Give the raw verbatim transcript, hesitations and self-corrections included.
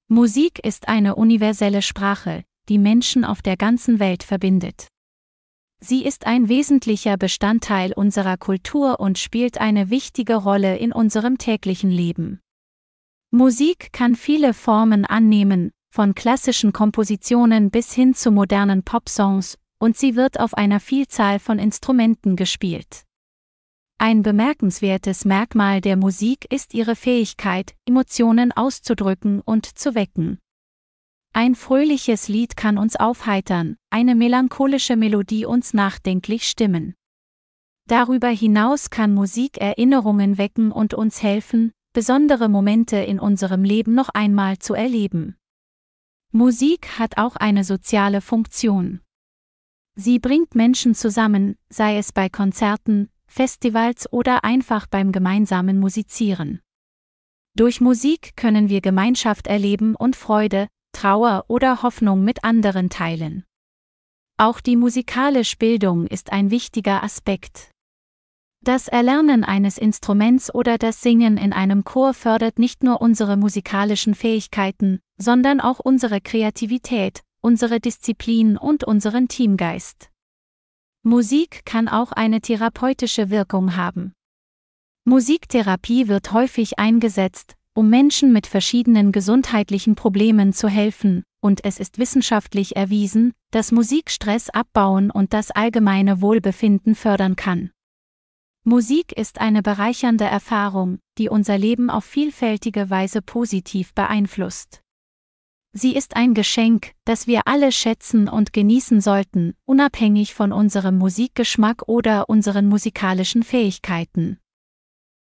Musik ist eine universelle Sprache, die Menschen auf der ganzen Welt verbindet. Sie ist ein wesentlicher Bestandteil unserer Kultur und spielt eine wichtige Rolle in unserem täglichen Leben. Musik kann viele Formen annehmen, von klassischen Kompositionen bis hin zu modernen Popsongs, und sie wird auf einer Vielzahl von Instrumenten gespielt. Ein bemerkenswertes Merkmal der Musik ist ihre Fähigkeit, Emotionen auszudrücken und zu wecken. Ein fröhliches Lied kann uns aufheitern, eine melancholische Melodie uns nachdenklich stimmen. Darüber hinaus kann Musik Erinnerungen wecken und uns helfen, besondere Momente in unserem Leben noch einmal zu erleben. Musik hat auch eine soziale Funktion. Sie bringt Menschen zusammen, sei es bei Konzerten, Festivals oder einfach beim gemeinsamen Musizieren. Durch Musik können wir Gemeinschaft erleben und Freude, Trauer oder Hoffnung mit anderen teilen. Auch die musikalische Bildung ist ein wichtiger Aspekt. Das Erlernen eines Instruments oder das Singen in einem Chor fördert nicht nur unsere musikalischen Fähigkeiten, sondern auch unsere Kreativität, unsere Disziplin und unseren Teamgeist. Musik kann auch eine therapeutische Wirkung haben. Musiktherapie wird häufig eingesetzt, um Menschen mit verschiedenen gesundheitlichen Problemen zu helfen, und es ist wissenschaftlich erwiesen, dass Musik Stress abbauen und das allgemeine Wohlbefinden fördern kann. Musik ist eine bereichernde Erfahrung, die unser Leben auf vielfältige Weise positiv beeinflusst. Sie ist ein Geschenk, das wir alle schätzen und genießen sollten, unabhängig von unserem Musikgeschmack oder unseren musikalischen Fähigkeiten.